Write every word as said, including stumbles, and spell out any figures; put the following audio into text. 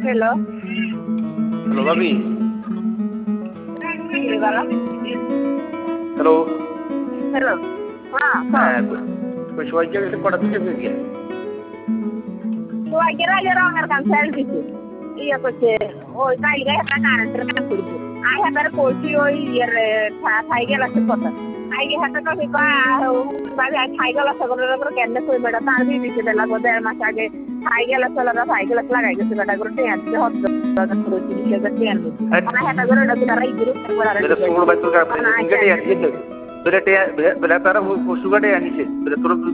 hello hello भाभी ये वाला हेलो हेलो हाँ হ্যাঁ কই সবাই কি কটা থেকে হয়ে গিয়ে তো আগে রাগে রঙের কাম ছেড়ে দিছে ইয়ে করছে ওই কাইলে একটা কারেন্টের কাম করবো আই হাতারে কইছি ওই ইয়ের থাই গেল আছে কথা আইগে হাতে তো কি বাজে থাই গেল আছে করে কেন কই মেডা তার বি দিছে বেলা গো দেড় মাস আগে থাই গেল চলাটা থাই গেল লাগাই গেছে বেটা করে টেন দিতে হচ্ছে করে তিরিশ হাজার টেন মানে হাতে করে এটা তারাই গ্রুপ করে আর मेरे फोन बात तो कर इंगटे यानी है बेटा बेटा तारा वो सुगटे यानी है बेटा तुरंत